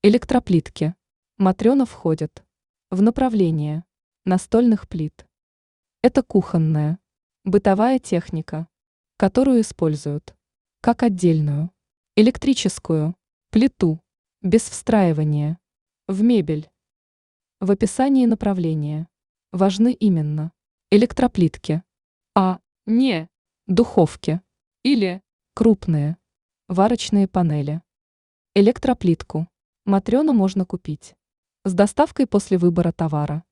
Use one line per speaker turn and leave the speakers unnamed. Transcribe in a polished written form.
Электроплитки. Матрена входит в направление настольных плит. Это кухонная, бытовая техника, которую используют как отдельную электрическую плиту без встраивания в мебель. В описании направления важны именно электроплитки, а не духовки или крупные варочные панели. Электроплитку Матрена можно купить с доставкой после выбора товара.